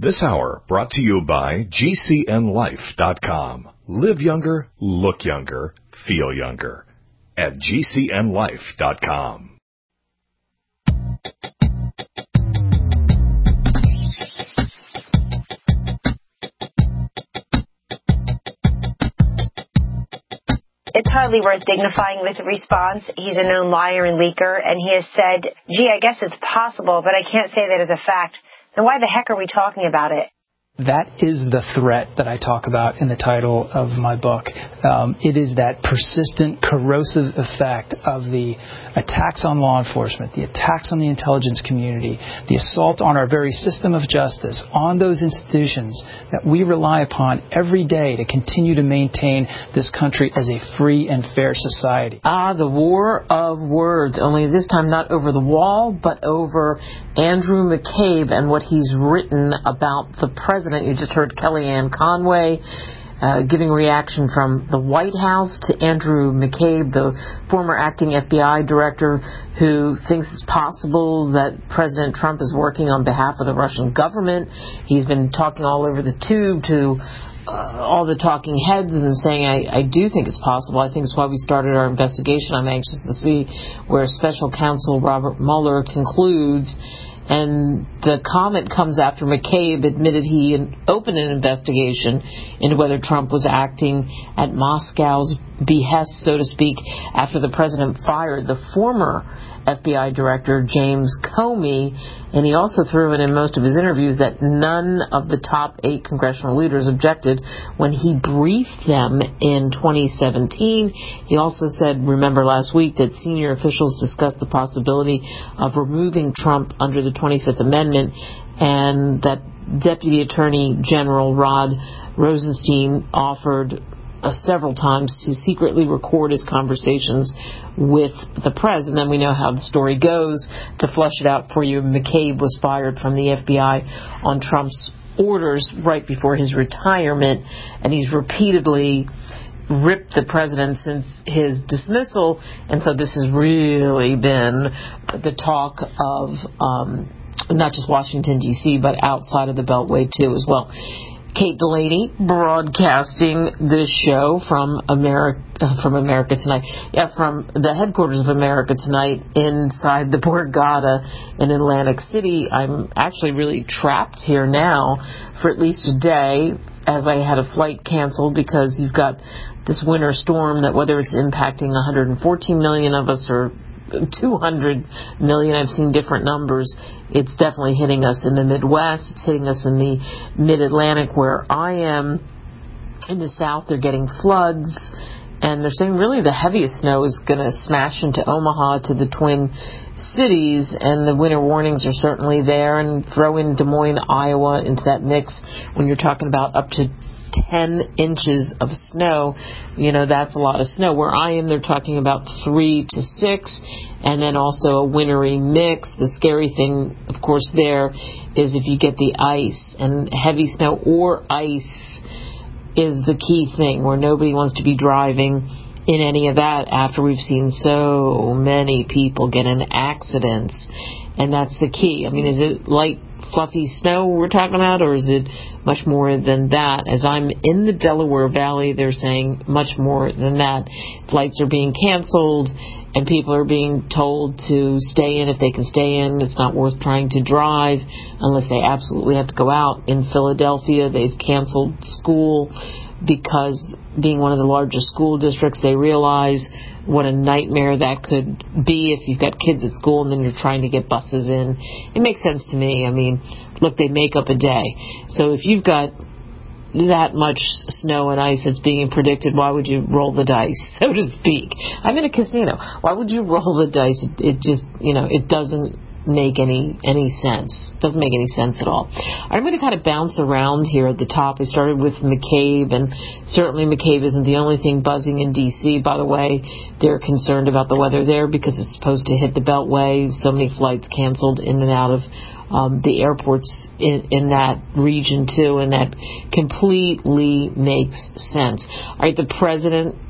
This hour brought to you by GCNLife.com. Live younger, look younger, feel younger at GCNLife.com. It's hardly worth dignifying with a response. He's a known liar and leaker, and he has said, gee, I guess it's possible, but I can't say that as a fact. Then why the heck are we talking about it? That is the threat that I talk about in the title of my book. It is that persistent, corrosive effect of the attacks on law enforcement, the attacks on the intelligence community, the assault on our very system of justice, on those institutions that we rely upon every day to continue to maintain this country as a free and fair society. The war of words, only this time not over the wall, but over Andrew McCabe and what he's written about the president. You just heard Kellyanne Conway giving reaction from the White House to Andrew McCabe, the former acting FBI director, who thinks it's possible that President Trump is working on behalf of the Russian government. He's been talking all over the tube to all the talking heads and saying, I do think it's possible. I think it's why we started our investigation. I'm anxious to see where Special Counsel Robert Mueller concludes. And the comment comes after McCabe admitted he opened an investigation into whether Trump was acting at Moscow's behest, so to speak, after the president fired the former FBI director, James Comey. And he also threw in most of his interviews that none of the top 8 congressional leaders objected when he briefed them in 2017. He also said, remember last week, that senior officials discussed the possibility of removing Trump under the 25th Amendment, and that Deputy Attorney General Rod Rosenstein offered several times to secretly record his conversations with the press. And then we know how the story goes. To flush it out for you, McCabe was fired from the FBI on Trump's orders right before his retirement, and he's repeatedly ripped the president since his dismissal. And so this has really been the talk of not just Washington, D.C., but outside of the Beltway, too, as well. Kate Delaney broadcasting this show from America Tonight. Yeah, from the headquarters of America Tonight inside the Borgata in Atlantic City. I'm actually really trapped here now for at least a day, as I had a flight canceled because you've got this winter storm that, whether it's impacting 114 million of us or 200 million, I've seen different numbers, it's definitely hitting us in the Midwest. It's hitting us in the Mid-Atlantic where I am. In the South, they're getting floods, and they're saying really the heaviest snow is going to smash into Omaha to the Twin Cities, and the winter warnings are certainly there. And throw in Des Moines, Iowa into that mix when you're talking about up to 10 inches of snow. You know, that's a lot of snow. Where I am, they're talking about 3 to 6, and then also a wintry mix. The scary thing, of course, there is if you get the ice, and heavy snow or ice is the key thing, where nobody wants to be driving in any of that after we've seen so many people get in accidents. And that's the key. I mean, is it light, fluffy snow we're talking about, or is it much more than that? As I'm in the Delaware Valley, they're saying much more than that. Flights are being canceled, and people are being told to stay in if they can stay in. It's not worth trying to drive unless they absolutely have to go out. In Philadelphia, they've canceled school because, being one of the largest school districts, they realize what a nightmare that could be if you've got kids at school and then you're trying to get buses in. It makes sense to me. I mean, look, they make up a day. So if you've got that much snow and ice that's being predicted, why would you roll the dice, so to speak? I'm in a casino. Why would you roll the dice? It just, it doesn't make any sense. Doesn't make any sense at all. I'm going to kind of bounce around here at the top. I started with McCabe, and certainly McCabe isn't the only thing buzzing in D.C. By the way, they're concerned about the weather there because it's supposed to hit the Beltway. So many flights canceled in and out of the airports in that region too, and that completely makes sense. All right, the president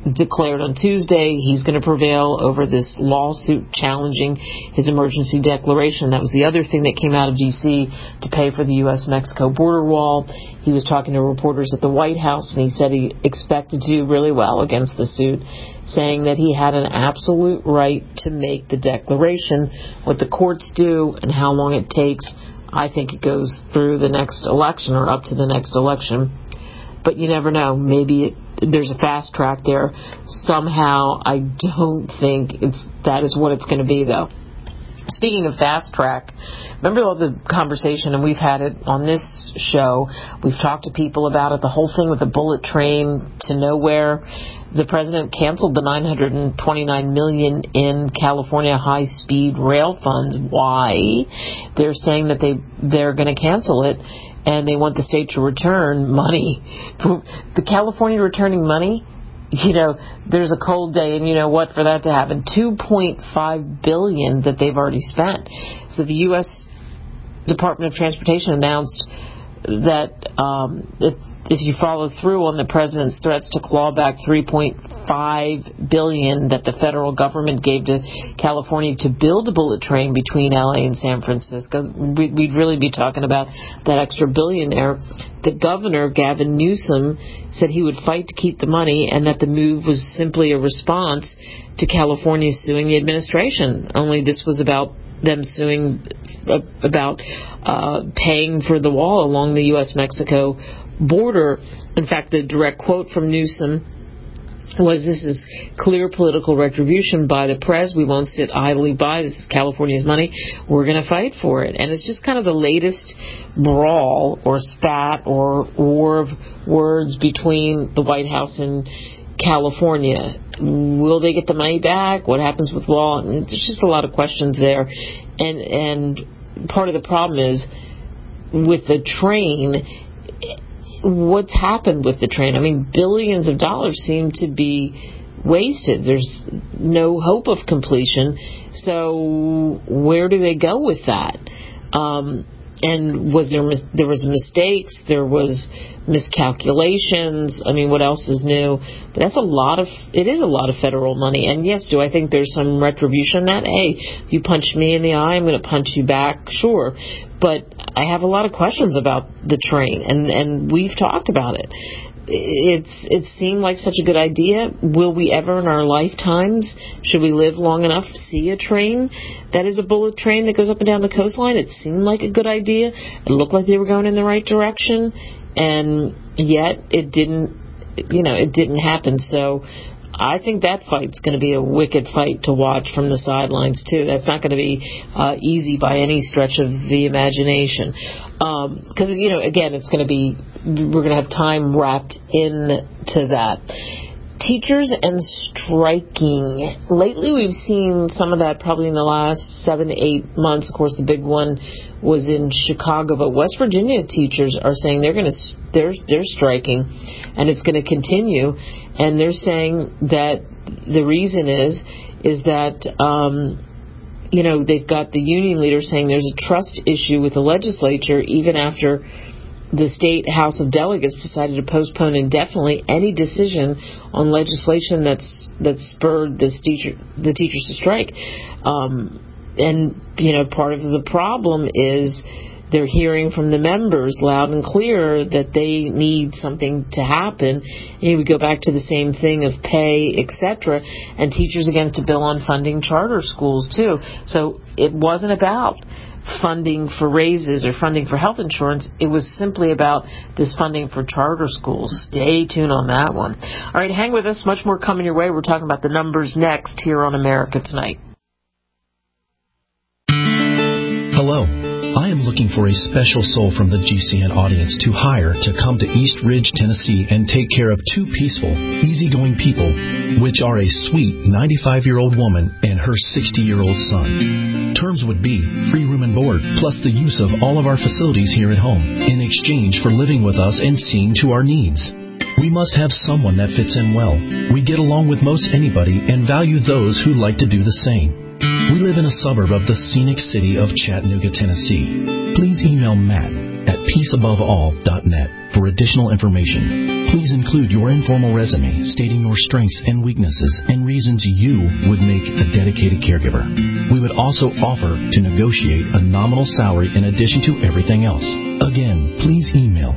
declared on Tuesday he's going to prevail over this lawsuit challenging his emergency declaration. That was the other thing that came out of D.C. to pay for the U.S.-Mexico border wall. He was talking to reporters at the White House, and he said he expected to do really well against the suit, saying that he had an absolute right to make the declaration. What the courts do and how long it takes, I think it goes through the next election or up to the next election. But you never know. Maybe there's a fast track there. Somehow, I don't think that is what it's going to be, though. Speaking of fast track, remember all the conversation, and we've had it on this show. We've talked to people about it, the whole thing with the bullet train to nowhere. The president canceled the $929 million in California high-speed rail funds. Why? They're saying that they're going to cancel it, and they want the state to return money. The California returning money, there's a cold day, and you know what, for that to happen, $2.5 billion that they've already spent. So the U.S. Department of Transportation announced that if you follow through on the president's threats to claw back $3.5 billion that the federal government gave to California to build a bullet train between L.A. and San Francisco, we'd really be talking about that extra billion there. The governor, Gavin Newsom, said he would fight to keep the money and that the move was simply a response to California suing the administration. Only this was about them suing about paying for the wall along the U.S.-Mexico border. In fact, the direct quote from Newsom was, "This is clear political retribution by the press. We won't sit idly by. This is California's money. We're going to fight for it." And it's just kind of the latest brawl or spat or war of words between the White House and California. Will they get the money back? What happens with law? And there's just a lot of questions there. And part of the problem is with the train, what's happened with the train? I mean, billions of dollars seem to be wasted. There's no hope of completion. So where do they go with that? And there was mistakes, there was miscalculations. I mean, what else is new? But it is a lot of federal money. And yes, do I think there's some retribution in that? Hey, you punched me in the eye, I'm going to punch you back, sure. But I have a lot of questions about the train, and we've talked about it. It seemed like such a good idea. Will we ever in our lifetimes, should we live long enough, see a train that is a bullet train that goes up and down the coastline? It seemed like a good idea. It looked like they were going in the right direction, and yet it didn't happen. So I think that fight's going to be a wicked fight to watch from the sidelines, too. That's not going to be easy by any stretch of the imagination. Because, again, we're going to have time wrapped into that. Teachers and striking. Lately, we've seen some of that probably in the last 7 to 8 months. Of course, the big one was in Chicago, but West Virginia teachers are saying they're striking, and it's going to continue. And they're saying that the reason is that they've got the union leader saying there's a trust issue with the legislature even after the state House of Delegates decided to postpone indefinitely any decision on legislation that spurred the teachers to strike. And part of the problem is they're hearing from the members loud and clear that they need something to happen. We go back to the same thing of pay, etc. And Teachers Against a Bill on funding charter schools, too. So it wasn't about funding for raises or funding for health insurance. It was simply about this funding for charter schools. Stay tuned on that one. All right, hang with us. Much more coming your way. We're talking about the numbers next here on America Tonight. Hello. I am looking for a special soul from the GCN audience to hire to come to East Ridge, Tennessee and take care of two peaceful, easygoing people, which are a sweet 95-year-old woman and her 60-year-old son. Terms would be free room and board, plus the use of all of our facilities here at home, in exchange for living with us and seeing to our needs. We must have someone that fits in well. We get along with most anybody and value those who like to do the same. We live in a suburb of the scenic city of Chattanooga, Tennessee. Please email Matt at peaceaboveall.net for additional information. Please include your informal resume stating your strengths and weaknesses and reasons you would make a dedicated caregiver. We would also offer to negotiate a nominal salary in addition to everything else. Again, please email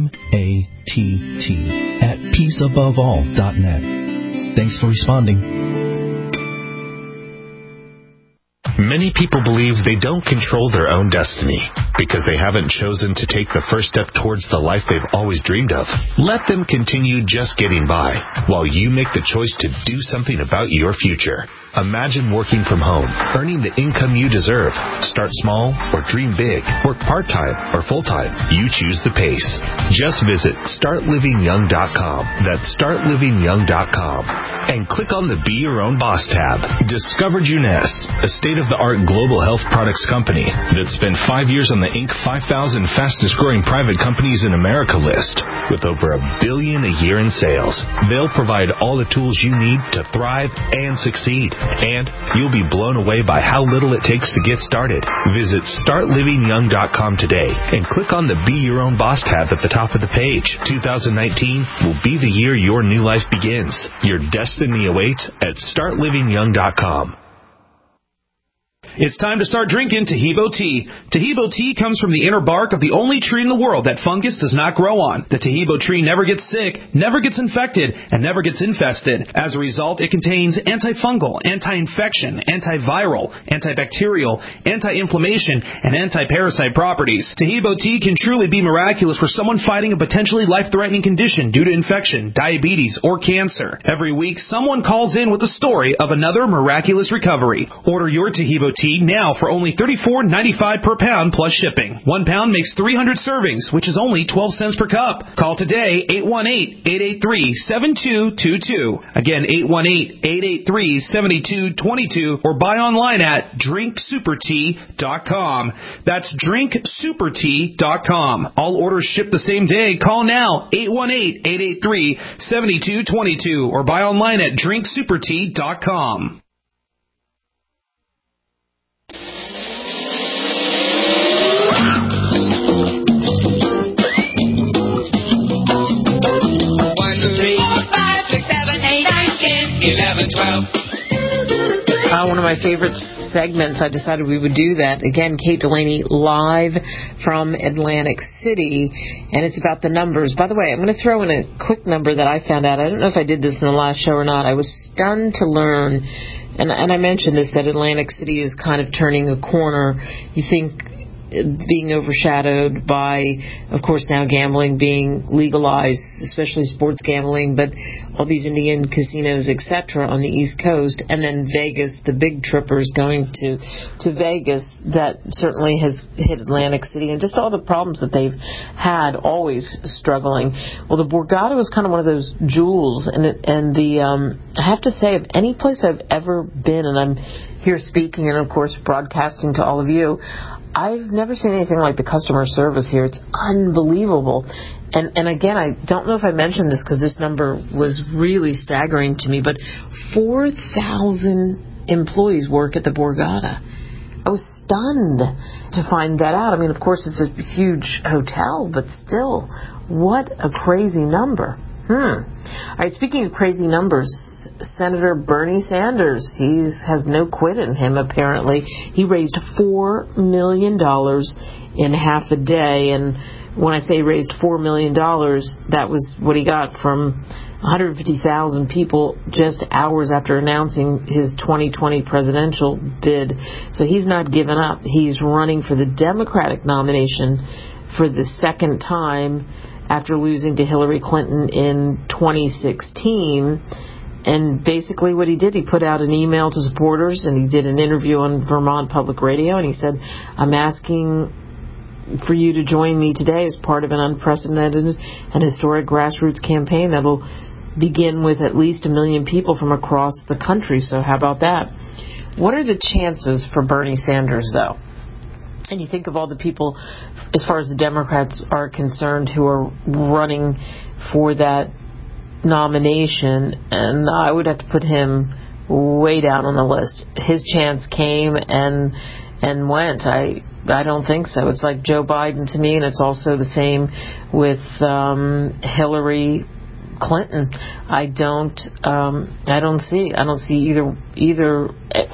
matt@peaceaboveall.net. Thanks for responding. Many people believe they don't control their own destiny because they haven't chosen to take the first step towards the life they've always dreamed of. Let them continue just getting by while you make the choice to do something about your future. Imagine working from home, earning the income you deserve. Start small or dream big. Work part-time or full-time. You choose the pace. Just visit startlivingyoung.com. That's startlivingyoung.com. And click on the Be Your Own Boss tab. Discover Juness, a state-of-the-art global health products company that spent 5 years on the Inc. 5,000 fastest-growing private companies in America list with over $1 billion a year in sales. They'll provide all the tools you need to thrive and succeed. And you'll be blown away by how little it takes to get started. Visit startlivingyoung.com today and click on the Be Your Own Boss tab at the top of the page. 2019 will be the year your new life begins. Your destiny awaits at startlivingyoung.com. It's time to start drinking Taheebo tea. Taheebo tea comes from the inner bark of the only tree in the world that fungus does not grow on. The Taheebo tree never gets sick, never gets infected, and never gets infested. As a result, it contains antifungal, anti-infection, antiviral, antibacterial, anti-inflammation, and anti-parasite properties. Taheebo tea can truly be miraculous for someone fighting a potentially life-threatening condition due to infection, diabetes, or cancer. Every week, someone calls in with a story of another miraculous recovery. Order your Taheebo tea now for only $34.95 per pound plus shipping. 1 pound makes 300 servings, which is only 12 cents per cup. Call today, 818-883-7222. Again, 818-883-7222, or buy online at drinksupertea.com. That's drinksupertea.com. All orders ship the same day. Call now, 818-883-7222, or buy online at drinksupertea.com. One of my favorite segments, I decided we would do that. Again, Kate Delaney live from Atlantic City, and it's about the numbers. By the way, I'm going to throw in a quick number that I found out. I don't know if I did this in the last show or not. I was stunned to learn, and I mentioned this, that Atlantic City is kind of turning a corner. You think being overshadowed by, of course, now gambling being legalized, especially sports gambling, but all these Indian casinos, etc., on the East Coast, and then Vegas, the big trippers going to Vegas, that certainly has hit Atlantic City, and just all the problems that they've had, always struggling. Well, the Borgata was kind of one of those jewels, and I have to say, of any place I've ever been, and I'm here speaking and, of course, broadcasting to all of you, I've never seen anything like the customer service here. It's unbelievable. And again, I don't know if I mentioned this because this number was really staggering to me, but 4,000 employees work at the Borgata. I was stunned to find that out. I mean, of course, it's a huge hotel, but still, what a crazy number. All right, speaking of crazy numbers, Senator Bernie Sanders, he has no quit in him, apparently. He raised $4 million in half a day, and when I say raised $4 million, that was what he got from 150,000 people just hours after announcing his 2020 presidential bid. So he's not given up. He's running for the Democratic nomination for the second time after losing to Hillary Clinton in 2016. And basically what he did, he put out an email to supporters, and he did an interview on Vermont Public Radio, and he said, I'm asking for you to join me today as part of an unprecedented and historic grassroots campaign that will begin with at least 1 million people from across the country. So how about that? What are the chances for Bernie Sanders, though? And you think of all the people, as far as the Democrats are concerned, who are running for that nomination, and I would have to put him way down on the list. His chance came and went. I don't think so. It's like Joe Biden to me, and it's also the same with Hillary Clinton. I don't see either.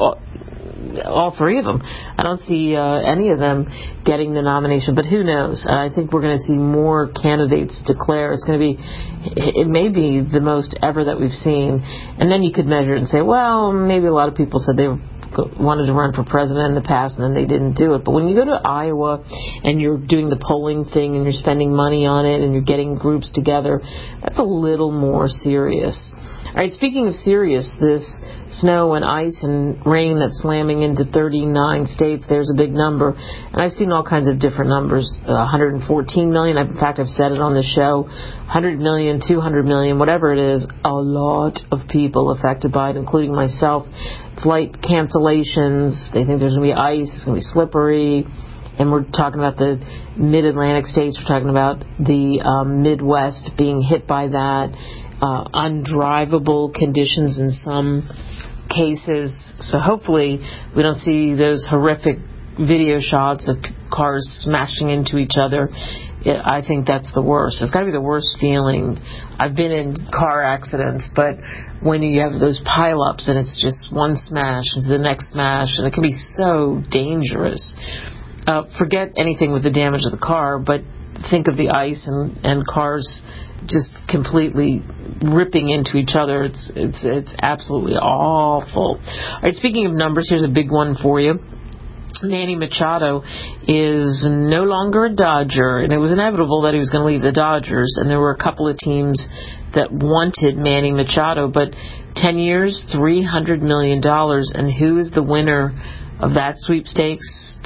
All three of them. I don't see any of them getting the nomination, but who knows? I think we're going to see more candidates declare. It may be the most ever that we've seen. And then you could measure it and say, well, maybe a lot of people said they wanted to run for president in the past and then they didn't do it. But when you go to Iowa and you're doing the polling thing and you're spending money on it and you're getting groups together, that's a little more serious. All right, speaking of serious, this snow and ice and rain that's slamming into 39 states, there's a big number. And I've seen all kinds of different numbers, 114 million. In fact, I've said it on the show, 100 million, 200 million, whatever it is, a lot of people affected by it, including myself. Flight cancellations, they think there's going to be ice, it's going to be slippery. And we're talking about the mid-Atlantic states, we're talking about the Midwest being hit by that. Undrivable conditions in some cases. So hopefully we don't see those horrific video shots of cars smashing into each other. I think that's the worst. It's got to be the worst feeling. I've been in car accidents, but when you have those pileups and it's just one smash into the next smash, and it can be so dangerous. Forget anything with the damage of the car, but think of the ice and cars just completely ripping into each other. It's absolutely awful. All right, speaking of numbers, here's a big one for you. Manny Machado is no longer a Dodger, and it was inevitable that he was going to leave the Dodgers, and there were a couple of teams that wanted Manny Machado, but 10 years, $300 million, and who is the winner of that sweepstakes?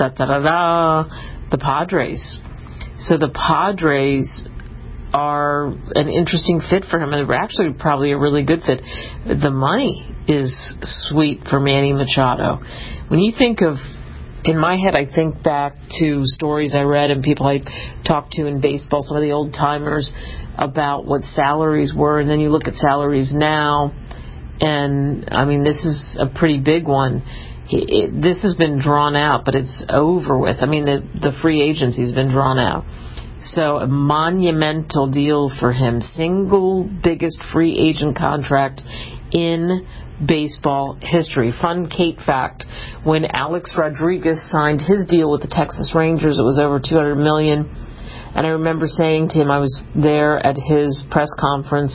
The Padres. So the Padres are an interesting fit for him, and they're actually probably a really good fit. The money is sweet for Manny Machado. When you think of, in my head, I think back to stories I read and people I talked to in baseball, some of the old timers, about what salaries were, and then you look at salaries now, and I mean, this is a pretty big one. This has been drawn out, but it's over with. I mean, the free agency has been drawn out. So a monumental deal for him. Single biggest free agent contract in baseball history. Fun Kate fact, when Alex Rodriguez signed his deal with the Texas Rangers, it was over $200 million. And I remember saying to him, I was there at his press conference,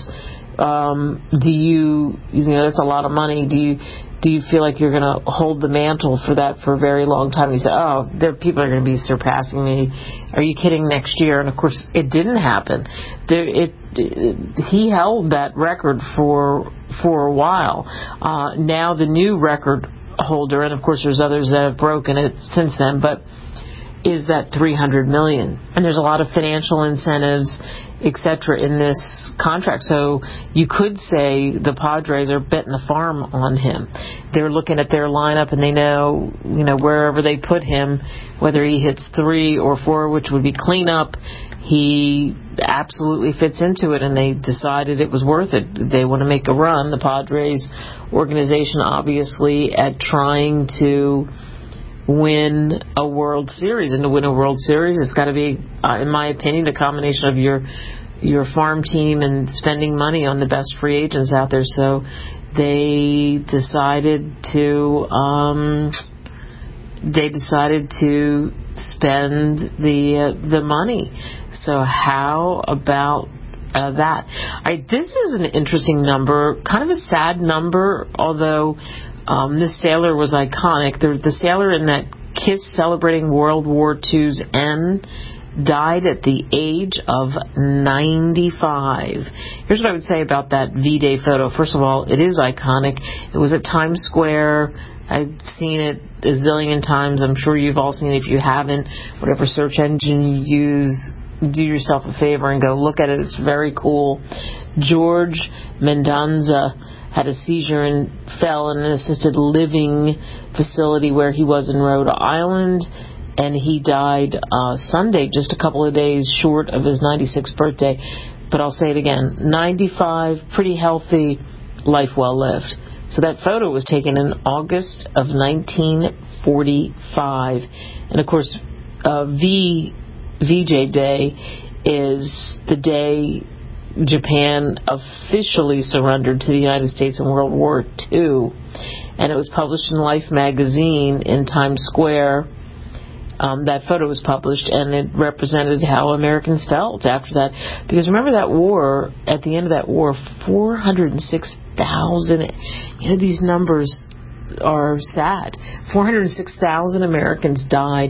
you know, that's a lot of money. Do you feel like you're going to hold the mantle for that for a very long time? He said, people are going to be surpassing me. Are you kidding? Next year? And of course, it didn't happen. He held that record for a while. Now the new record holder, and of course there's others that have broken it since then, but is that $300 million. And there's a lot of financial incentives, etc., in this contract. So you could say the Padres are betting the farm on him. They're looking at their lineup and they know, wherever they put him, whether he hits 3 or 4, which would be cleanup, he absolutely fits into it, and they decided it was worth it. They want to make a run, the Padres organization, obviously, at trying to win a World Series. And to win a World Series, it's got to be, in my opinion, a combination of your farm team and spending money on the best free agents out there. So they decided to spend the money. So how about that? This is an interesting number, kind of a sad number, although this sailor was iconic. The sailor in that kiss celebrating World War II's end died at the age of 95. Here's what I would say about that V-Day photo. First of all, it is iconic. It was at Times Square. I've seen it a zillion times. I'm sure you've all seen it. If you haven't, whatever search engine you use, do yourself a favor and go look at it. It's very cool. George Mendoza had a seizure and fell in an assisted living facility where he was in Rhode Island, and he died Sunday, just a couple of days short of his 96th birthday. But I'll say it again, 95, pretty healthy, life well lived. So that photo was taken in August of 1945. And of course, VJ Day is the day Japan officially surrendered to the United States in World War II. And it was published in Life magazine in Times Square. That photo was published, and it represented how Americans felt after that. Because remember that war, at the end of that war, 406,000, these numbers are sad. 406,000 Americans died,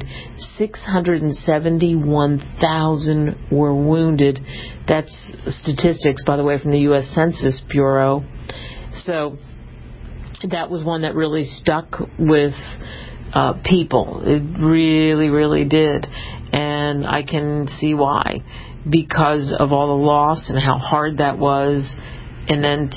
671,000 were wounded. That's statistics, by the way, from the U.S. Census Bureau. So that was one that really stuck with people. It really, really did. And I can see why. Because of all the loss and how hard that was. And then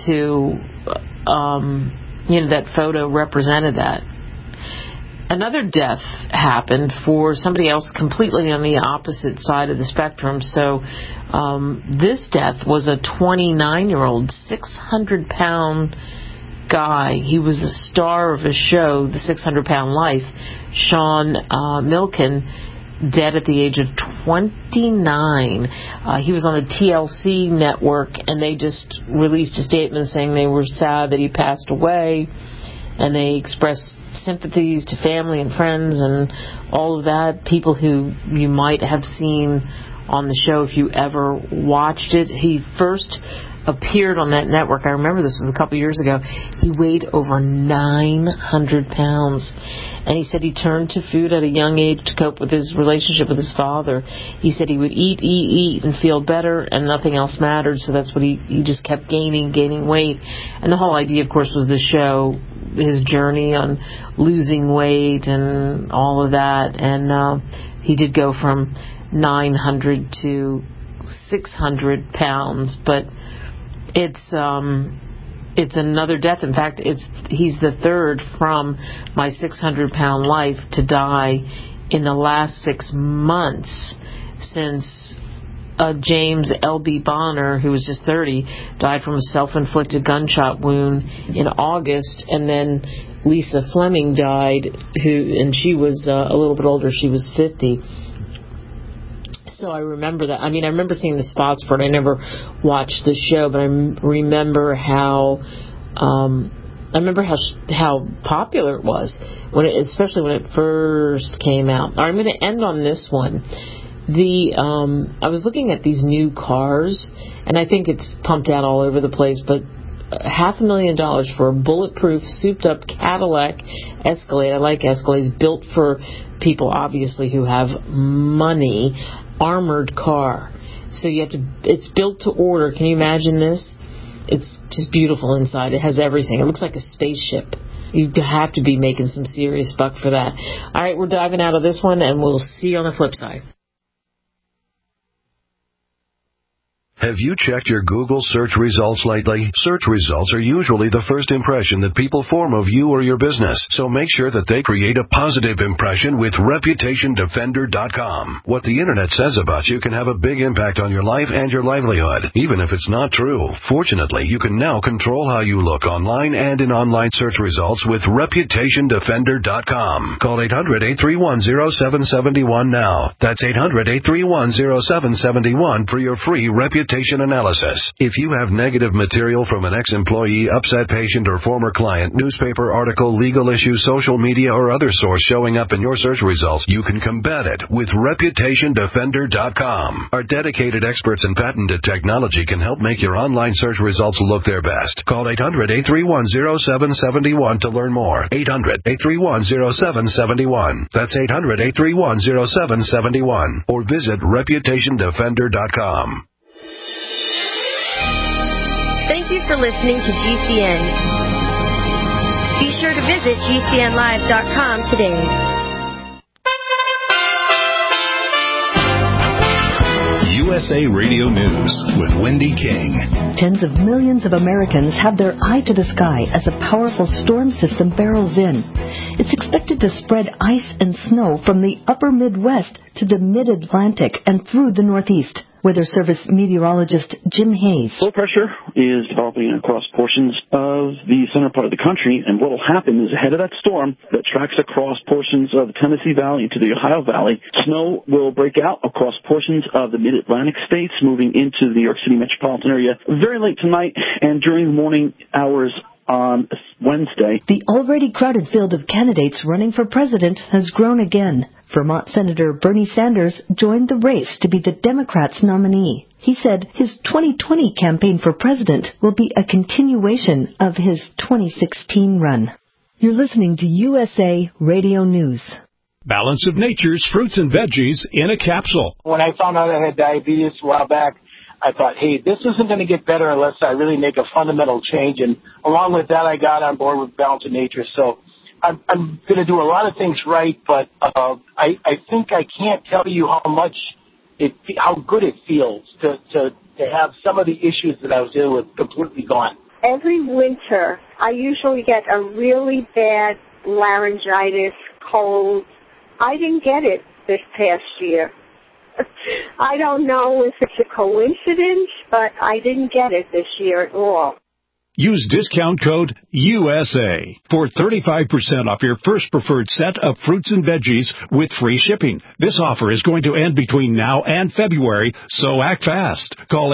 that photo represented that. Another death happened for somebody else completely on the opposite side of the spectrum. So this death was a 29-year-old, 600-pound guy. He was a star of a show, The 600-Pound Life, Sean Milken, dead at the age of 29. He was on the TLC network, and they just released a statement saying they were sad that he passed away, and they expressed sympathies to family and friends and all of that, people who you might have seen on the show if you ever watched it. He first appeared on that network, I remember this was a couple years ago, he weighed over 900 pounds. And he said he turned to food at a young age to cope with his relationship with his father. He said he would eat, and feel better, and nothing else mattered. So that's what he just kept gaining weight. And the whole idea, of course, was the show, his journey on losing weight and all of that. And he did go from 900 to 600 pounds, but it's another death. In fact, he's the third from my 600-pound life to die in the last 6 months, since James L.B. Bonner, who was just 30, died from a self-inflicted gunshot wound in August, and then Lisa Fleming died, and she was a little bit older. She was 50. So I remember that. I mean, I remember seeing the spots for it. I never watched the show, but I remember how popular it was, especially when it first came out. I'm going to end on this one. I was looking at these new cars, and I think it's pumped out all over the place, but $500,000 for a bulletproof, souped-up Cadillac Escalade. I like Escalades, built for people, obviously, who have money. Armored car. So it's built to order. Can you imagine this? It's just beautiful inside. It has everything. It looks like a spaceship. You have to be making some serious buck for that. All right, we're diving out of this one, and we'll see you on the flip side. Have you checked your Google search results lately? Search results are usually the first impression that people form of you or your business, so make sure that they create a positive impression with ReputationDefender.com. What the Internet says about you can have a big impact on your life and your livelihood, even if it's not true. Fortunately, you can now control how you look online and in online search results with ReputationDefender.com. Call 800-831-0771 now. That's 800-831-0771 for your free reputation analysis. If you have negative material from an ex-employee, upset patient, or former client, newspaper article, legal issue, social media, or other source showing up in your search results, you can combat it with ReputationDefender.com. Our dedicated experts in patented technology can help make your online search results look their best. Call 800-831-0771 to learn more. 800-831-0771. That's 800-831-0771. Or visit ReputationDefender.com. Thank you for listening to GCN. Be sure to visit GCNlive.com today. USA Radio News with Wendy King. Tens of millions of Americans have their eye to the sky as a powerful storm system barrels in. It's expected to spread ice and snow from the upper Midwest to the mid-Atlantic and through the Northeast. Weather Service meteorologist Jim Hayes. Low pressure is developing across portions of the center part of the country, and what will happen is ahead of that storm that tracks across portions of the Tennessee Valley into the Ohio Valley, snow will break out across portions of the mid-Atlantic states, moving into the New York City metropolitan area very late tonight and during the morning hours on Wednesday. The already crowded field of candidates running for president has grown again. Vermont Senator Bernie Sanders joined the race to be the Democrats' nominee. He said his 2020 campaign for president will be a continuation of his 2016 run. You're listening to USA Radio News. Balance of Nature's fruits and veggies in a capsule. When I found out I had diabetes a while back, I thought, hey, this isn't going to get better unless I really make a fundamental change. And along with that, I got on board with Balance of Nature. So I'm going to do a lot of things right, but I think I can't tell you how good it feels to have some of the issues that I was dealing with completely gone. Every winter, I usually get a really bad laryngitis, cold. I didn't get it this past year. I don't know if it's a coincidence, but I didn't get it this year at all. Use discount code USA for 35% off your first preferred set of fruits and veggies with free shipping. This offer is going to end between now and February, so act fast. Call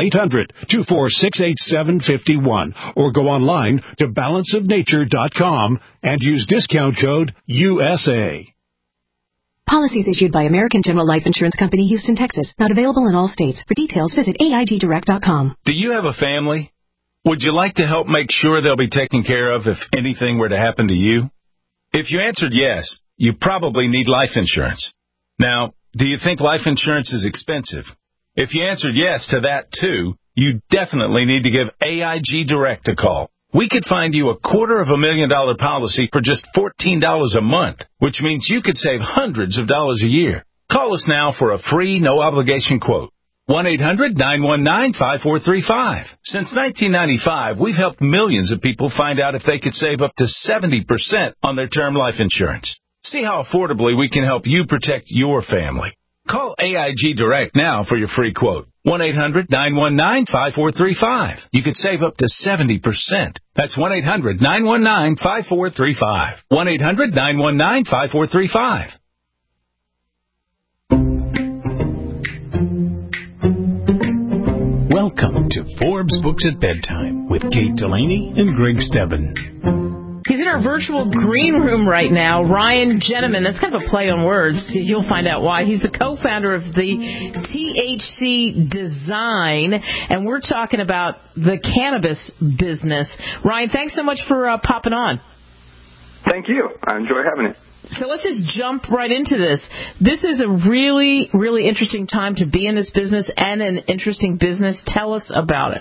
800-246-8751 or go online to balanceofnature.com and use discount code USA. Policies issued by American General Life Insurance Company, Houston, Texas. Not available in all states. For details, visit AIGdirect.com. Do you have a family? Would you like to help make sure they'll be taken care of if anything were to happen to you? If you answered yes, you probably need life insurance. Now, do you think life insurance is expensive? If you answered yes to that too, you definitely need to give AIG Direct a call. We could find you a $250,000 policy for just $14 a month, which means you could save hundreds of dollars a year. Call us now for a free, no-obligation quote. 1-800-919-5435. Since 1995, we've helped millions of people find out if they could save up to 70% on their term life insurance. See how affordably we can help you protect your family. Call AIG Direct now for your free quote. 1-800-919-5435. You could save up to 70%. That's 1-800-919-5435. 1-800-919-5435. Welcome to Forbes Books at Bedtime with Kate Delaney and Greg Stebbin. He's in our virtual green room right now, Ryan Gentleman. That's kind of a play on words. You'll find out why. He's the co-founder of the THC Design, and we're talking about the cannabis business. Ryan, thanks so much for popping on. Thank you. I enjoy having it. So let's just jump right into this. This is a really, really interesting time to be in this business and an interesting business. Tell us about it.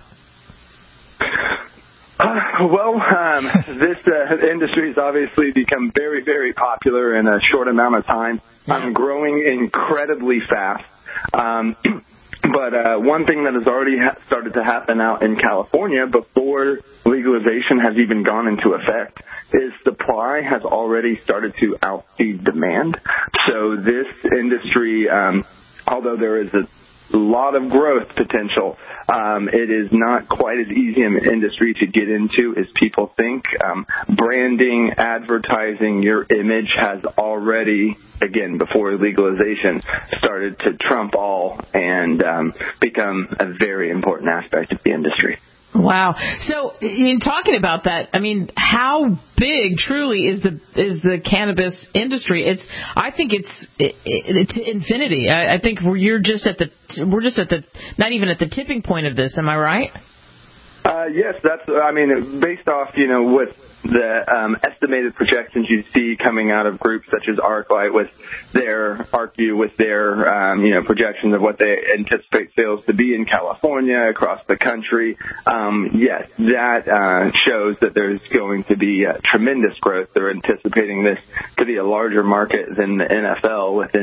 This industry has obviously become very, very popular in a short amount of time. Growing incredibly fast. But one thing that has already started to happen out in California before legalization has even gone into effect is supply has already started to outseed demand. So this industry, although there is a lot of growth potential, it is not quite as easy an industry to get into as people think. Branding, advertising, your image has already, again, before legalization, started to trump all and become a very important aspect of the industry. Wow. So in talking about that, I mean, how big truly is the cannabis industry? I think it's infinity. I think we're just at the not even at the tipping point of this. Am I right? Yes, based off, with the estimated projections you see coming out of groups such as ArcLight with their projections of what they anticipate sales to be in California, across the country. Yes, that shows that there's going to be tremendous growth. They're anticipating this to be a larger market than the NFL within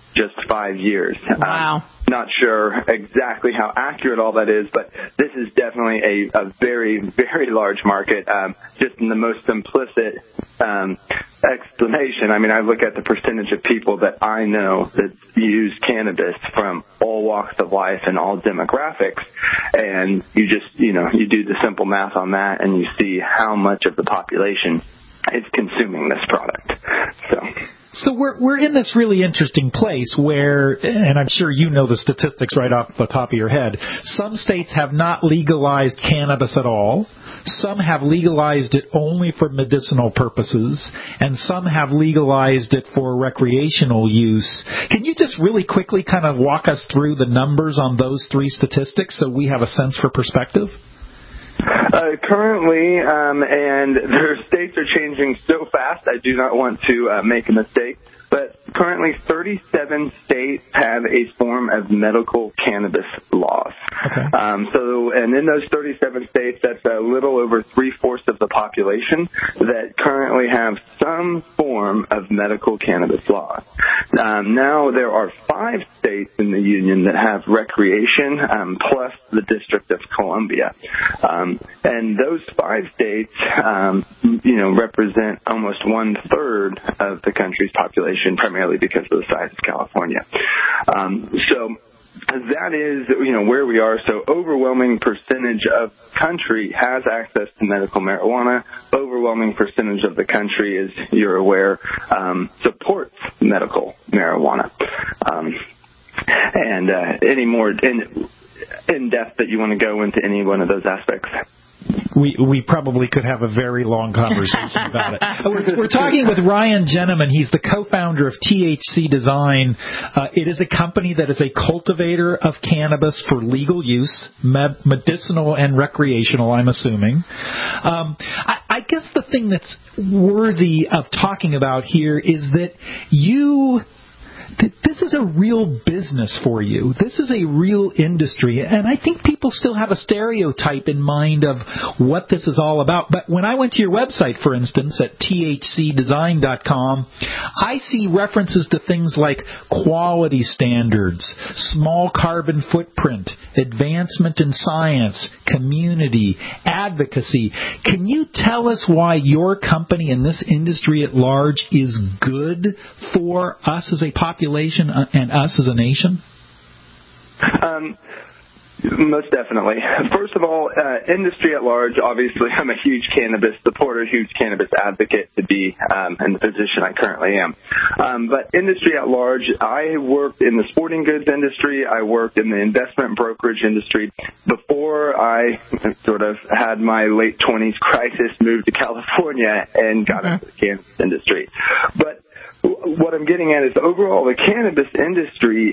just 5 years. Wow. Not sure exactly how accurate all that is, but this is definitely a very, very large market. Just in the most implicit explanation, I mean, I look at the percentage of people that I know that use cannabis from all walks of life and all demographics, and you do the simple math on that, and you see how much of the population is consuming this product. So we're in this really interesting place where, and I'm sure you know the statistics right off the top of your head, some states have not legalized cannabis at all. Some have legalized it only for medicinal purposes, and some have legalized it for recreational use. Can you just really quickly kind of walk us through the numbers on those three statistics so we have a sense for perspective? Currently, and their states are changing so fast, I do not want to make a mistake, but currently 37 states have a form of medical cannabis laws. Okay. And in those 37 states, that's a little over 3/4 of the population that currently have some form of medical cannabis laws. Now there are 5 states in the union that have recreation, plus the District of Columbia. And those 5 states, represent almost 1/3 of the country's population, primarily because of the size of California. So that is, where we are. So overwhelming percentage of country has access to medical marijuana. Overwhelming percentage of the country, as you're aware, supports medical marijuana. And any more in depth that you want to go into any one of those aspects? We probably could have a very long conversation about it. We're talking with Ryan Jenneman. He's the co-founder of THC Design. It is a company that is a cultivator of cannabis for legal use, medicinal and recreational, I'm assuming. I guess the thing that's worthy of talking about here is that this is a real business for you. This is a real industry. And I think people still have a stereotype in mind of what this is all about. But when I went to your website, for instance, at thcdesign.com, I see references to things like quality standards, small carbon footprint, advancement in science, community, advocacy. Can you tell us why your company and this industry at large is good for us as a population and us as a nation? Most definitely. First of all, industry at large, obviously I'm a huge cannabis supporter, huge cannabis advocate to be in the position I currently am. But industry at large, I worked in the sporting goods industry. I worked in the investment brokerage industry before I sort of had my late 20s crisis, moved to California, and got into the cannabis industry. But what I'm getting at is overall the cannabis industry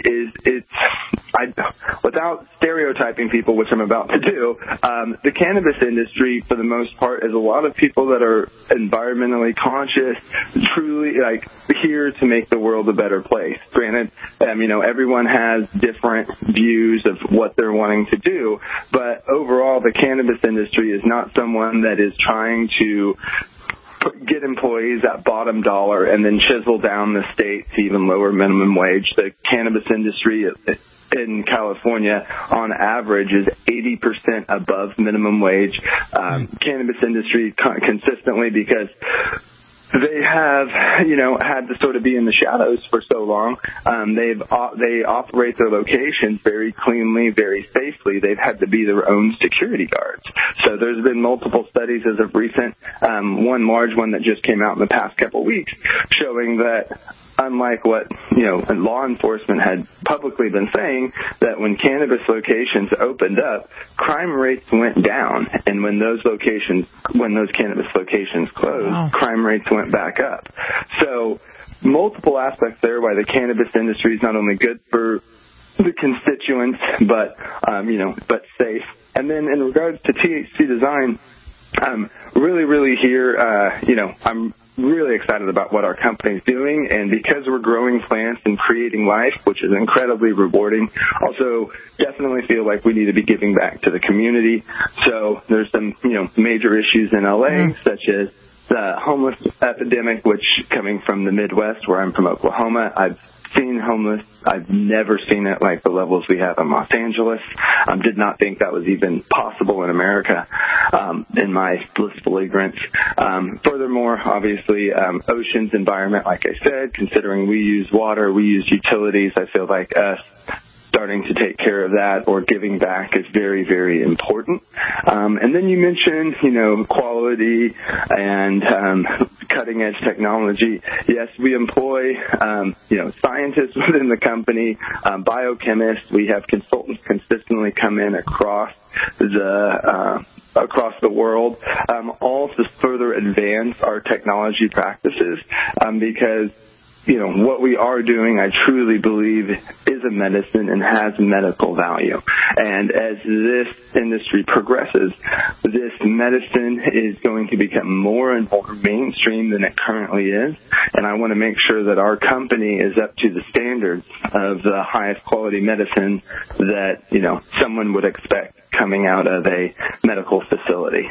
without stereotyping people, which I'm about to do, the cannabis industry for the most part is a lot of people that are environmentally conscious, truly here to make the world a better place. Granted, everyone has different views of what they're wanting to do, but overall the cannabis industry is not someone that is trying to get employees at bottom dollar and then chisel down the state to even lower minimum wage. The cannabis industry in California, on average, is 80% above minimum wage. Cannabis industry consistently, because they have, had to sort of be in the shadows for so long. They operate their locations very cleanly, very safely. They've had to be their own security guards. So there's been multiple studies as of recent, one large one that just came out in the past couple of weeks, showing that unlike what, law enforcement had publicly been saying, that when cannabis locations opened up, crime rates went down. And when those cannabis locations closed, crime rates went back up. So multiple aspects there why the cannabis industry is not only good for the constituents, but safe. And then in regards to THC Design, really here, I'm really excited about what our company's doing, and because we're growing plants and creating life, which is incredibly rewarding, also definitely feel like we need to be giving back to the community. So there's some, major issues in LA, such as the homeless epidemic, which coming from the Midwest, where I'm from Oklahoma, I've seen homeless. I've never seen it like the levels we have in Los Angeles. Did not think that was even possible in America, in my blissful ignorance. Furthermore, obviously, oceans, environment, like I said, considering we use water, we use utilities, I feel like us starting to take care of that or giving back is very, very important. And then you mentioned, quality and cutting edge technology. Yes, we employ, scientists within the company, biochemists. We have consultants consistently come in across the world, all to further advance our technology practices, because what we are doing, I truly believe, is a medicine and has medical value. And as this industry progresses, this medicine is going to become more and more mainstream than it currently is. And I want to make sure that our company is up to the standards of the highest quality medicine that, someone would expect coming out of a medical facility.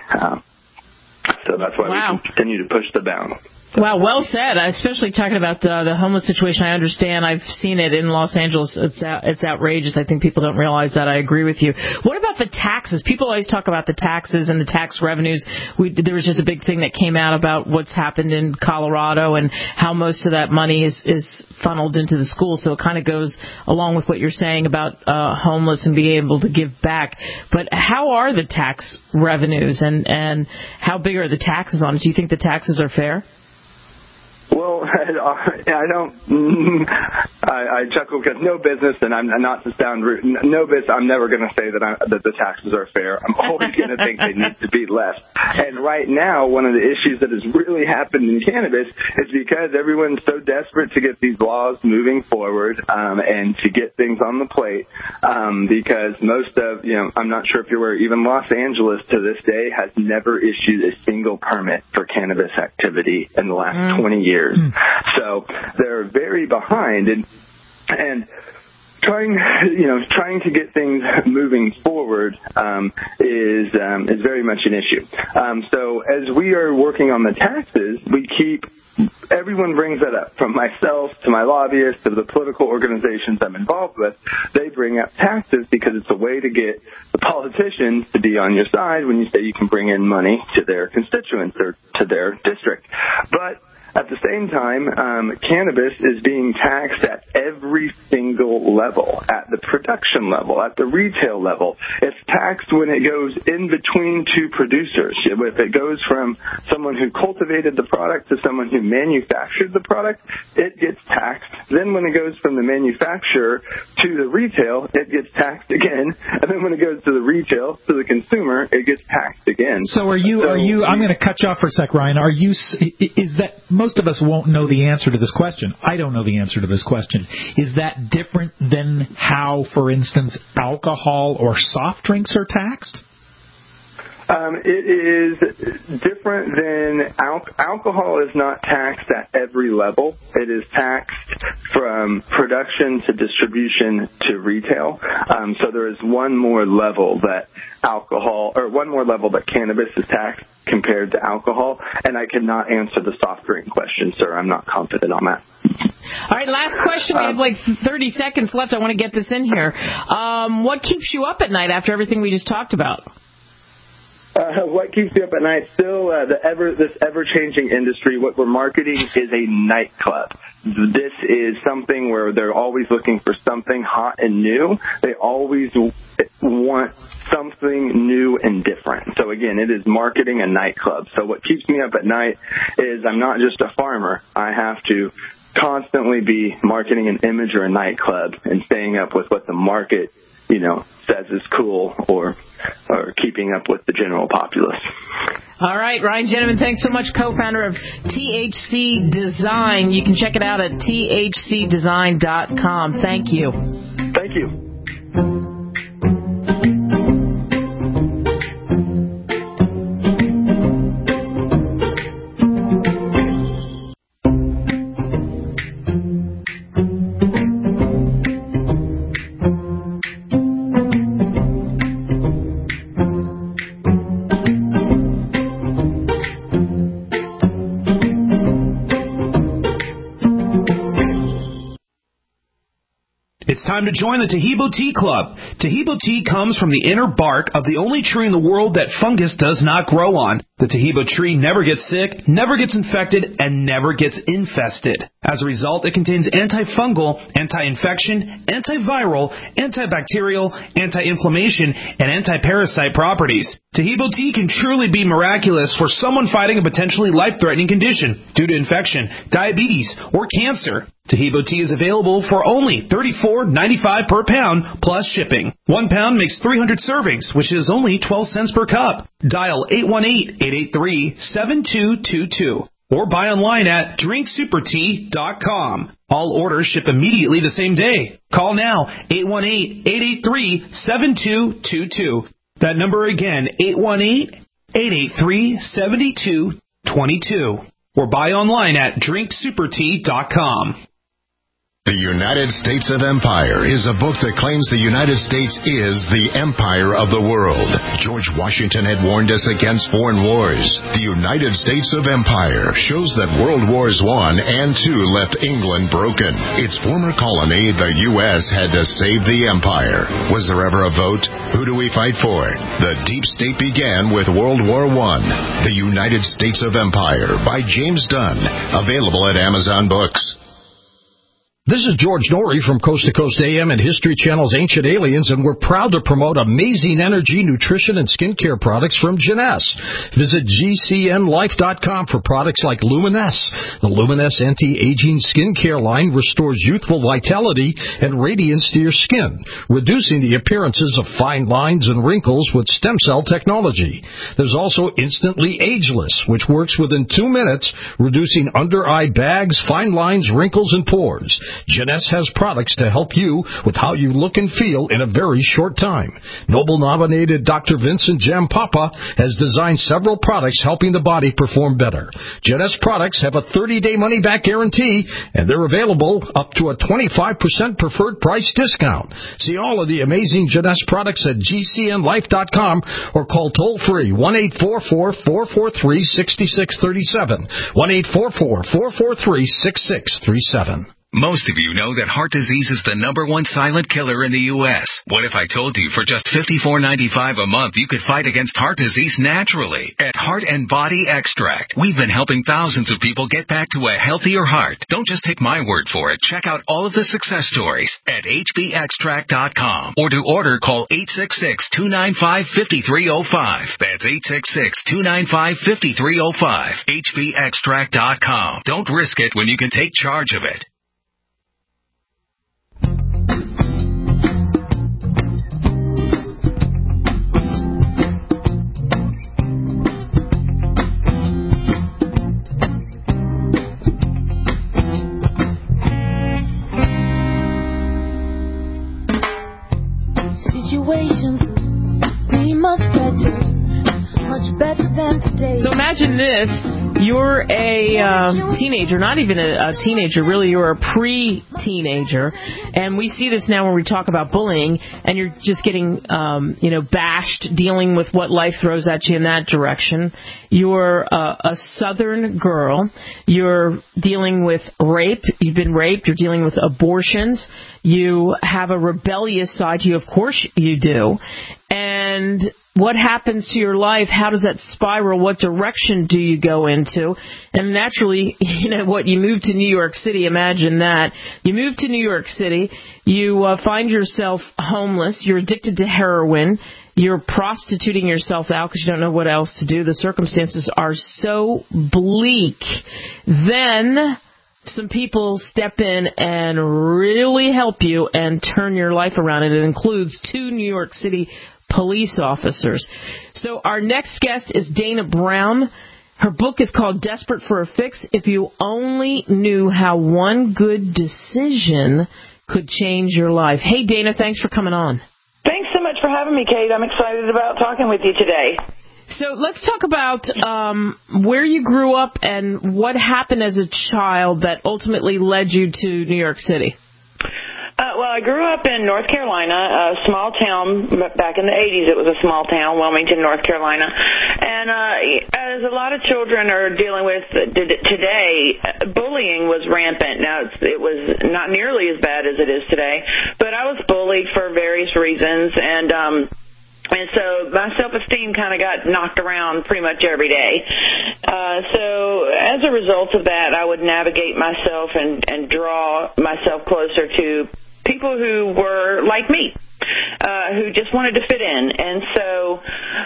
So that's why we continue to push the bounds. Wow, well said. Especially talking about the homeless situation. I understand. I've seen it in Los Angeles. It's outrageous. I think people don't realize that. I agree with you. What about the taxes? People always talk about the taxes and the tax revenues. There was just a big thing that came out about what's happened in Colorado and how most of that money is funneled into the schools. So it kind of goes along with what you're saying about homeless and being able to give back. But how are the tax revenues and how big are the taxes on it? Do you think the taxes are fair? Well, I don't. I chuckle because no business, and I'm not to sound rude. No business. I'm never going to say that the taxes are fair. I'm always going to think they need to be less. And right now, one of the issues that has really happened in cannabis is because everyone's so desperate to get these laws moving forward and to get things on the plate. Because most of, I'm not sure if you're aware, even Los Angeles to this day has never issued a single permit for cannabis activity in the last 20 years. So they're very behind, and trying to get things moving forward is very much an issue. So as we are working on the taxes, everyone brings that up, from myself to my lobbyists to the political organizations I'm involved with. They bring up taxes because it's a way to get the politicians to be on your side when you say you can bring in money to their constituents or to their district. But at the same time, cannabis is being taxed at every single level, at the production level, at the retail level. It's taxed when it goes in between two producers. If it goes from someone who cultivated the product to someone who manufactured the product, it gets taxed. Then when it goes from the manufacturer to the retail, it gets taxed again. And then when it goes to the retail, to the consumer, it gets taxed again. So are you, I'm going to cut you off for a sec, Ryan. Is that, most of us won't know the answer to this question. I don't know the answer to this question. Is that different than how, for instance, alcohol or soft drinks are taxed? It is different than alcohol is not taxed at every level. It is taxed from production to distribution to retail. So there is one more level that cannabis is taxed compared to alcohol. And I cannot answer the soft drink question, sir. I'm not confident on that. All right, last question. We have like 30 seconds left. I want to get this in here. What keeps you up at night after everything we just talked about? What keeps me up at night? Still, this ever-changing industry. What we're marketing is a nightclub. This is something where they're always looking for something hot and new. They always want something new and different. So again, it is marketing a nightclub. So what keeps me up at night is I'm not just a farmer. I have to constantly be marketing an image or a nightclub and staying up with what the market says is cool, or keeping up with the general populace. All right, Ryan Gentleman, thanks so much, co-founder of THC Design. You can check it out at thcdesign.com. Thank you. Thank you. time to join the Taheebo Tea Club. Taheebo tea comes from the inner bark of the only tree in the world that fungus does not grow on. The Taheebo tree never gets sick, never gets infected, and never gets infested. As a result, it contains antifungal, anti-infection, antiviral, antibacterial, anti-inflammation, and anti-parasite properties. Taheebo tea can truly be miraculous for someone fighting a potentially life-threatening condition due to infection, diabetes, or cancer. Taheebo tea is available for only $34.95 per pound plus shipping. 1 pound makes 300 servings, which is only 12 cents per cup. Dial 818-883-7222 or buy online at drinksupertea.com. All orders ship immediately the same day. Call now, 818-883-7222. That number again, 818-883-7222. Or buy online at drinksupertea.com. The United States of Empire is a book that claims the United States is the empire of the world. George Washington had warned us against foreign wars. The United States of Empire shows that World Wars I and II left England broken. Its former colony, the U.S., had to save the empire. Was there ever a vote? Who do we fight for? The deep state began with World War I. The United States of Empire by James Dunn. Available at Amazon Books. This is George Norrie from Coast to Coast AM and History Channel's Ancient Aliens, and we're proud to promote amazing energy, nutrition, and skincare products from Jeunesse. Visit GCNLife.com for products like Luminesse. The Luminesse anti-aging skincare line restores youthful vitality and radiance to your skin, reducing the appearances of fine lines and wrinkles with stem cell technology. There's also Instantly Ageless, which works within 2 minutes, reducing under-eye bags, fine lines, wrinkles, and pores. Jeunesse has products to help you with how you look and feel in a very short time. Nobel-nominated Dr. Vincent Jampapa has designed several products helping the body perform better. Jeunesse products have a 30-day money-back guarantee, and they're available up to a 25% preferred price discount. See all of the amazing Jeunesse products at GCNLife.com or call toll-free 1-844-443-6637, 1-844-443-6637. Most of you know that heart disease is the #1 silent killer in the U.S. What if I told you for just $54.95 a month you could fight against heart disease naturally? At Heart and Body Extract, we've been helping thousands of people get back to a healthier heart. Don't just take my word for it. Check out all of the success stories at hbextract.com. Or to order, call 866-295-5305. That's 866-295-5305. hbextract.com. Don't risk it when you can take charge of it. So imagine this. You're a teenager, not even a teenager, really, you're a pre-teenager. And we see this now when we talk about bullying, and you're just getting, bashed, dealing with what life throws at you in that direction. You're a Southern girl. You're dealing with rape. You've been raped. You're dealing with abortions. You have a rebellious side to you. Of course you do. And what happens to your life? How does that spiral? What direction do you go into? And naturally, you move to New York City. Imagine that. You move to New York City. You find yourself homeless. You're addicted to heroin. You're prostituting yourself out because you don't know what else to do. The circumstances are so bleak. Then some people step in and really help you and turn your life around. And it includes 2 New York City police officers. So our next guest is Dana Brown. Her book is called Desperate for a Fix. If you only knew how one good decision could change your life. Hey, Dana, thanks for coming on. Thanks so much for having me, Kate. I'm excited about talking with you today. So let's talk about where you grew up and what happened as a child that ultimately led you to New York City. Well, I grew up in North Carolina, a small town. Back in the 80s, it was a small town, Wilmington, North Carolina. And as a lot of children are dealing with today, bullying was rampant. Now, it was not nearly as bad as it is today, but I was bullied for various reasons, and so my self-esteem kind of got knocked around pretty much every day. So as a result of that, I would navigate myself and draw myself closer to people who were like me, who just wanted to fit in. And so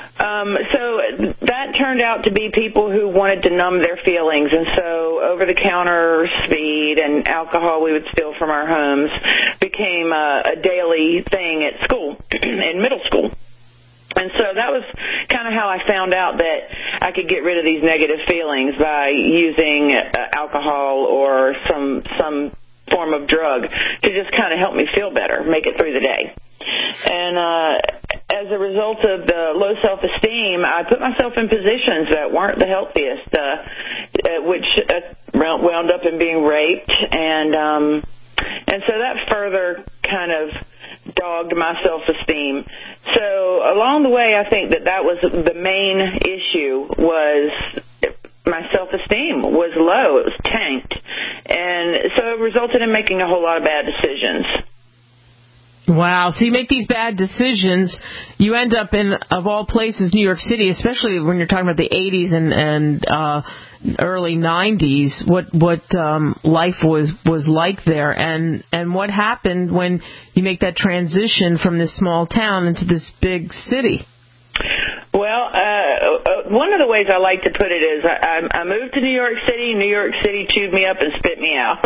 that turned out to be people who wanted to numb their feelings. And so over-the-counter speed and alcohol we would steal from our homes became a daily thing at school, in middle school. And so that was kind of how I found out that I could get rid of these negative feelings by using alcohol or some form of drug to just kind of help me feel better, make it through the day. And as a result of the low self-esteem, I put myself in positions that weren't the healthiest, which wound up in being raped. And so that further kind of dogged my self-esteem. So along the way, I think that was the main issue, was my self-esteem was low. It was tanked. And so it resulted in making a whole lot of bad decisions. Wow. So you make these bad decisions. You end up in, of all places, New York City, especially when you're talking about the 80s and early 90s, what life was like there, and what happened when you make that transition from this small town into this big city? Well, one of the ways I like to put it is I moved to New York City. New York City chewed me up and spit me out.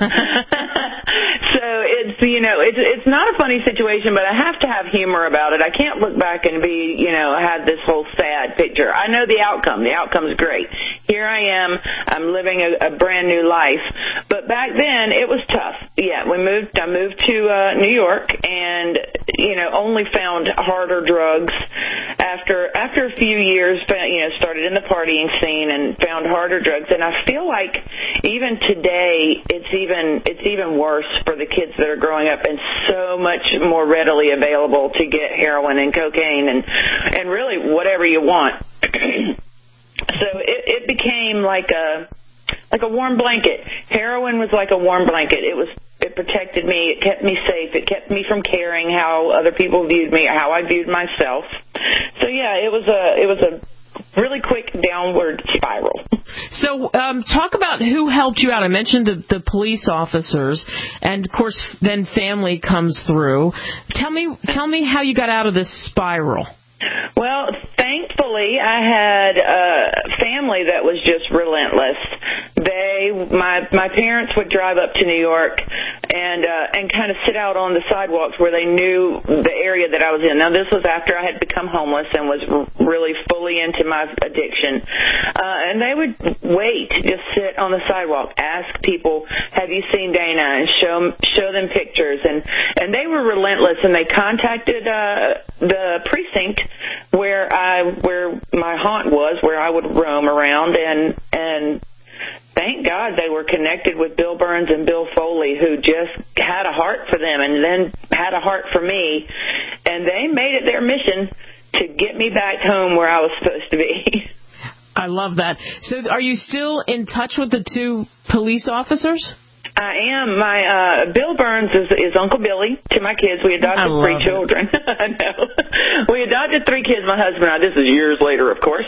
So it's not a funny situation, but I have to have humor about it. I can't look back and have this whole sad picture. I know the outcome. The outcome's great. Here I am. I'm living a brand new life. But back then it was tough. Yeah, I moved to New York and only found harder drugs after a few years, started in the partying scene and found harder drugs. And I feel like even today, it's even worse for the kids that are growing up, and so much more readily available to get heroin and cocaine and really whatever you want. So it became like a warm blanket. Heroin was like a warm blanket. It protected me. It kept me safe. It kept me from caring how other people viewed me or how I viewed myself. So yeah, it was a really quick downward spiral. So talk about who helped you out. I mentioned the police officers, and of course then family comes through. Tell me how you got out of this spiral. Well, thankfully, I had a family that was just relentless. My parents would drive up to New York and kind of sit out on the sidewalks where they knew the area that I was in. Now, this was after I had become homeless and was really fully into my addiction. And they would wait, just sit on the sidewalk, ask people, "Have you seen Dana?" and show them pictures. And they were relentless, and they contacted the precinct where my haunt was, where I would roam around, and thank God they were connected with Bill Burns and Bill Foley, who just had a heart for them and then had a heart for me, and they made it their mission to get me back home where I was supposed to be. I love that. So are you still in touch with the two police officers? I am. My Bill Burns is Uncle Billy to my kids. We adopted 3 children. I know. We adopted 3 kids, my husband and I. This is years later, of course.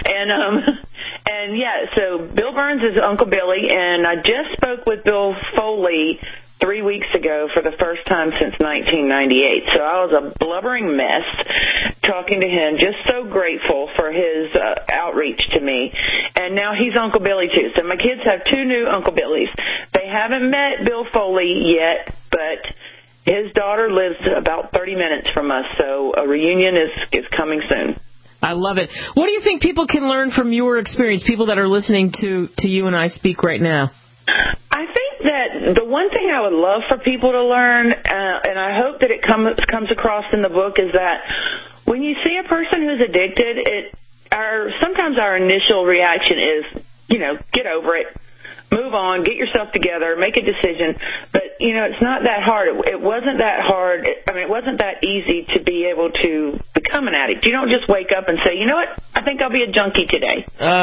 And yeah, so Bill Burns is Uncle Billy, and I just spoke with Bill Foley 3 weeks ago for the first time since 1998. So I was a blubbering mess talking to him, just so grateful for his outreach to me. And now he's Uncle Billy, too. So my kids have 2 new Uncle Billies. They haven't met Bill Foley yet, but his daughter lives about 30 minutes from us, so a reunion is coming soon. I love it. What do you think people can learn from your experience, people that are listening to you and I speak right now? I think that the one thing I would love for people to learn, and I hope that it comes across in the book, is that when you see a person who's addicted, sometimes our initial reaction is, get over it, move on, get yourself together, make a decision. But, it's not that hard. It wasn't that hard. It wasn't that easy to be able to become an addict. You don't just wake up and say, you know what, I think I'll be a junkie today.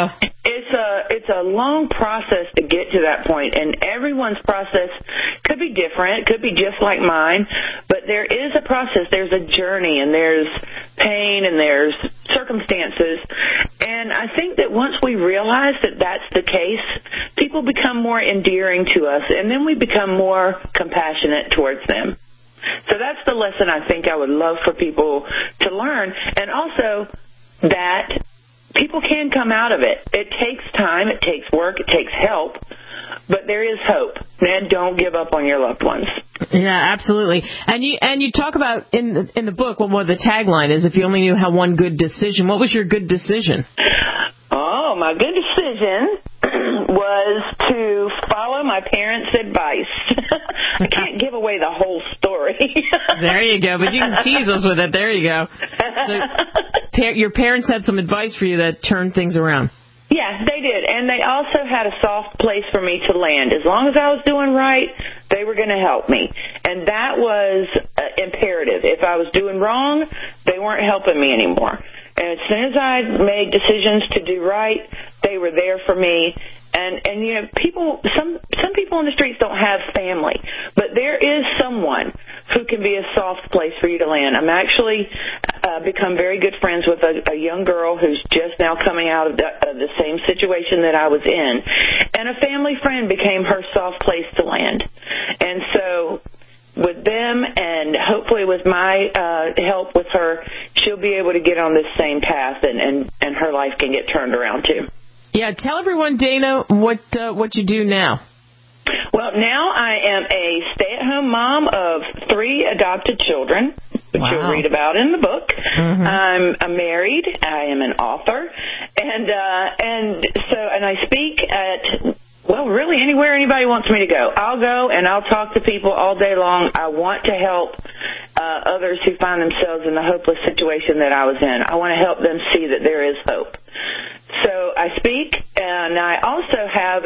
It's a long process to get to that point, and everyone's process could be different. It could be just like mine, but there is a process. There's a journey, and there's pain, and there's circumstances. And I think that once we realize that that's the case, people become more endearing to us, and then we become more compassionate towards them. So that's the lesson I think I would love for people to learn. And also that people can come out of it. It takes time, it takes work, it takes help, but there is hope. And don't give up on your loved ones. Yeah, absolutely. And you talk about in the book, well, the tagline is, if you only knew how one good decision. What was your good decision? Oh, my good decision was to follow my parents' advice. I can't give away the whole story. There you go, but you can tease us with it. There you go. So your parents had some advice for you that turned things around. Yeah, they did. And they also had a soft place for me to land. As long as I was doing right, they were going to help me. And that was imperative. If I was doing wrong, they weren't helping me anymore. And as soon as I made decisions to do right, they were there for me. And some people on the streets don't have family, but there is someone who can be a soft place for you to land. I'm actually become very good friends with a young girl who's just now coming out of the same situation that I was in. And a family friend became her soft place to land. And so with them, and hopefully with my help with her, she'll be able to get on this same path, and her life can get turned around too. Yeah, tell everyone, Dana, what you do now. Well, now I am a stay-at-home mom of 3 adopted children, which you'll read about in the book. Mm-hmm. I'm married. I am an author, and I speak at, well, really anywhere anybody wants me to go. I'll go and I'll talk to people all day long. I want to help others who find themselves in the hopeless situation that I was in. I want to help them see that there is hope. So I speak, and I also have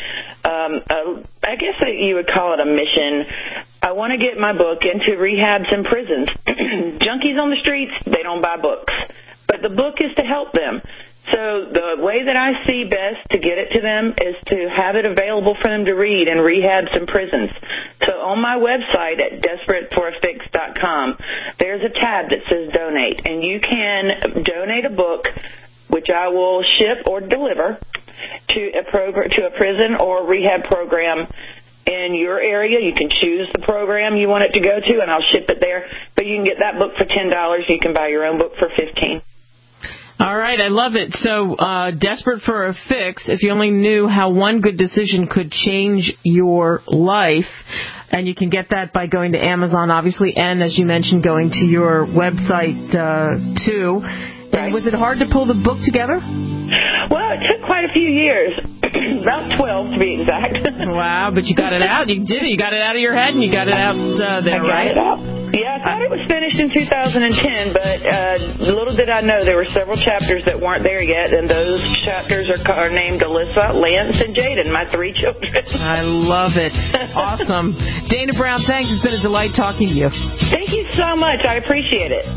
I guess you would call it a mission. I want to get my book into rehabs and prisons. Junkies on the streets, they don't buy books. But the book is to help them. So the way that I see best to get it to them is to have it available for them to read in rehabs and prisons. So on my website at DesperateForAFix.com, there's a tab that says Donate, and you can donate a book, which I will ship or deliver to a prison or rehab program in your area. You can choose the program you want it to go to, and I'll ship it there. But you can get that book for $10. You can buy your own book for $15. All right, I love it. So, Desperate for a Fix, if you only knew how one good decision could change your life. And you can get that by going to Amazon, obviously, and, as you mentioned, going to your website, too. And was it hard to pull the book together? Well, it took quite a few years, about 12 to be exact. Wow, but you got it out. You did it. You got it out of your head, and you got it out there, right? I got it out. Yeah, I thought it was finished in 2010, but little did I know there were several chapters that weren't there yet, and those chapters are named Alyssa, Lance, and Jaden, my 3 children. I love it. Awesome. Dana Brown, thanks. It's been a delight talking to you. Thank you so much. I appreciate it.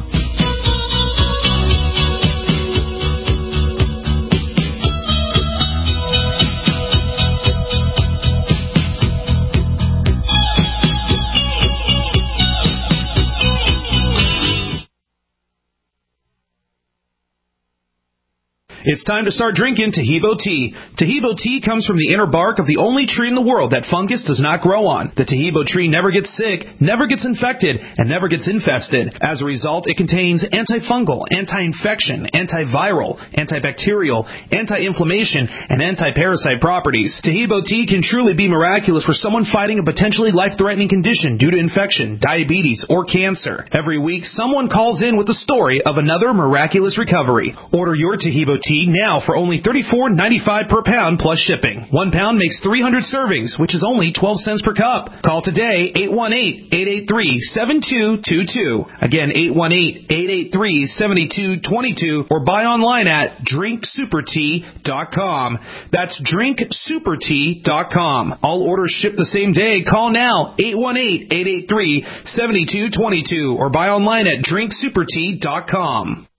It's time to start drinking Taheebo tea. Taheebo tea comes from the inner bark of the only tree in the world that fungus does not grow on. The Taheebo tree never gets sick, never gets infected, and never gets infested. As a result, it contains antifungal, anti-infection, antiviral, antibacterial, anti-inflammation, and anti-parasite properties. Taheebo tea can truly be miraculous for someone fighting a potentially life-threatening condition due to infection, diabetes, or cancer. Every week, someone calls in with a story of another miraculous recovery. Order your Taheebo tea Tea now for only $34.95 per pound plus shipping. 1 pound makes 300 servings, which is only 12 cents per cup. Call today, 818-883-7222. Again, 818-883-7222, or buy online at drinksupertea.com. That's drinksupertea.com. All orders ship the same day. Call now, 818-883-7222, or buy online at drinksupertea.com.